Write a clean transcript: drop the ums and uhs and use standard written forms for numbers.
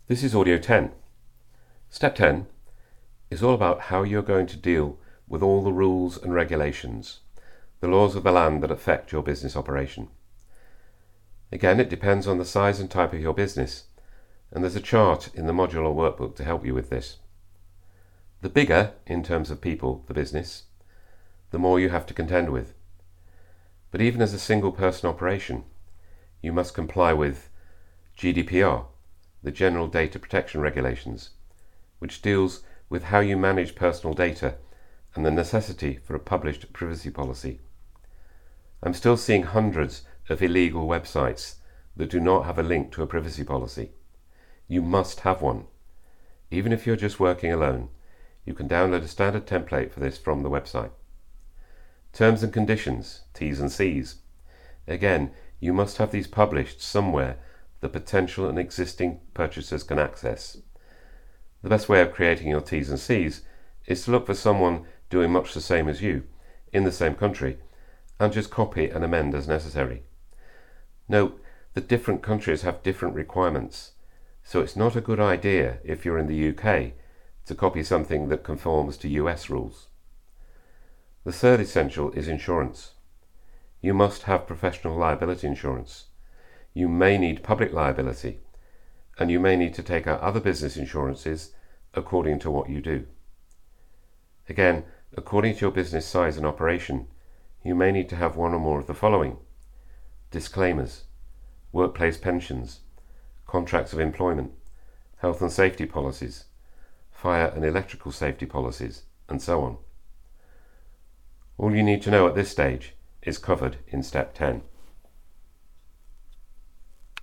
This is Audio 10. Step 10 is all about how you're going to deal with all the rules and regulations, the laws of the land that affect your business operation. Again, it depends on the size and type of your business, and there's a chart in the modular workbook to help you with this. The bigger, in terms of people, the business, the more you have to contend with. But even as a single person operation, you must comply with GDPR, the General Data Protection Regulations, which deals with how you manage personal data and the necessity for a published privacy policy. I'm still seeing hundreds of illegal websites that do not have a link to a privacy policy. You must have one. Even if you're just working alone, you can download a standard template for this from the website. Terms and conditions, T's and C's. Again, you must have these published somewhere the potential and existing purchasers can access. The best way of creating your T's and C's is to look for someone doing much the same as you, in the same country, and just copy and amend as necessary. Note that different countries have different requirements, so it's not a good idea if you're in the UK to copy something that conforms to US rules. The third essential is insurance. You must have professional liability insurance. You may need public liability, and you may need to take out other business insurances according to what you do. Again, according to your business size and operation, you may need to have one or more of the following: disclaimers, workplace pensions, contracts of employment, health and safety policies, fire and electrical safety policies, and so on. All you need to know at this stage is covered in Step 10.